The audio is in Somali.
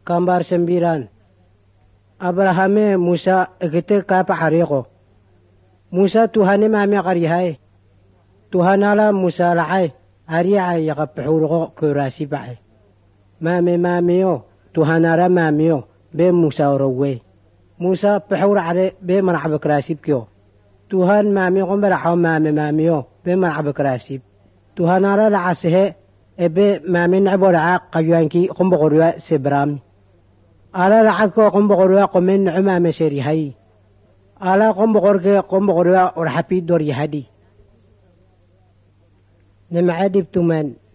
Gambar 9. Abrahame Musa egete kapa hariko. Musa Tuhane mame qarihay. Tuhanala Musa la'ay ariya yaqaphurugo kurasi bae. Mameo Tuhanara mameo be Musa orowe. Musa pahura ale be marhaba krasib kyo. Tuhan mame qombara haw mameo be marhaba krasib. Tuhanara la'asehe ebe mame nabora qayyanki qombogorwa sebram. Ala la'ako qombogorwa qomen umame sherihay. Ala qombogorwa orhapi dor yahadi. Nama adib tuman